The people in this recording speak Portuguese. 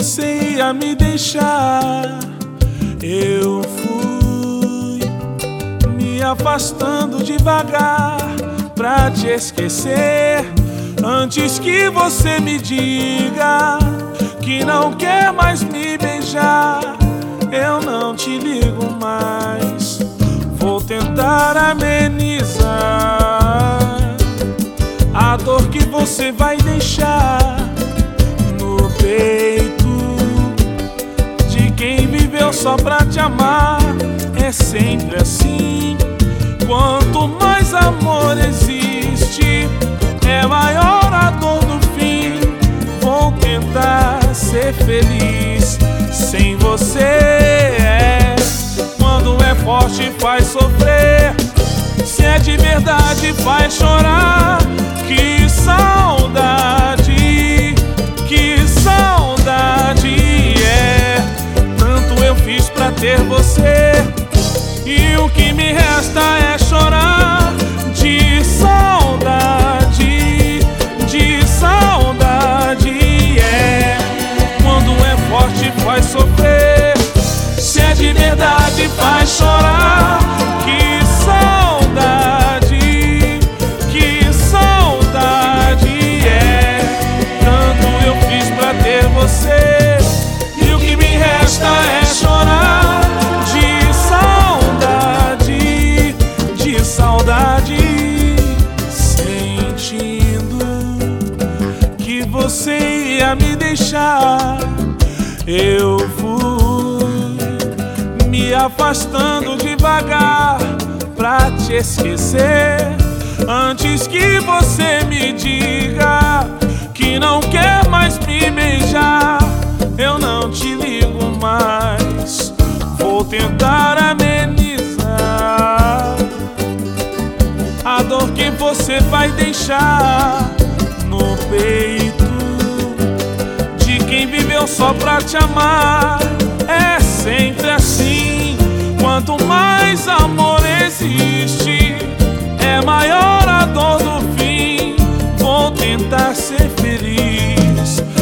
você ia me deixar. Eu fui me afastando devagar pra te esquecer, antes que você me diga que não quer mais me beijar. Eu não te ligo mais, vou tentar amenizar a dor que você vai deixar no peito de quem viveu só pra te amar. É sempre assim, quanto mais amor existe, é maior a dor no fim. Vou tentar ser feliz sem você. Quando é forte faz sofrer, se é de verdade faz chorar. Que saudade, que saudade. Tanto eu fiz pra ter você, e o que me resta é chorar. De saudade, de saudade. Quando é forte faz sofrer, se é de verdade faz chorar. Que saudade, que saudade. Tanto eu fiz pra ter você, e o que me resta é chorar. De saudade, de saudade. Sentindo que você ia me deixar, eu fui me afastando devagar pra te esquecer, antes que você me diga que não quer mais me beijar. Eu não te ligo mais, vou tentar amenizar a dor que você vai deixar no peito de quem viveu só pra te amar. É sempre assim, quanto mais amor existe, é maior a dor do fim. Vou tentar ser feliz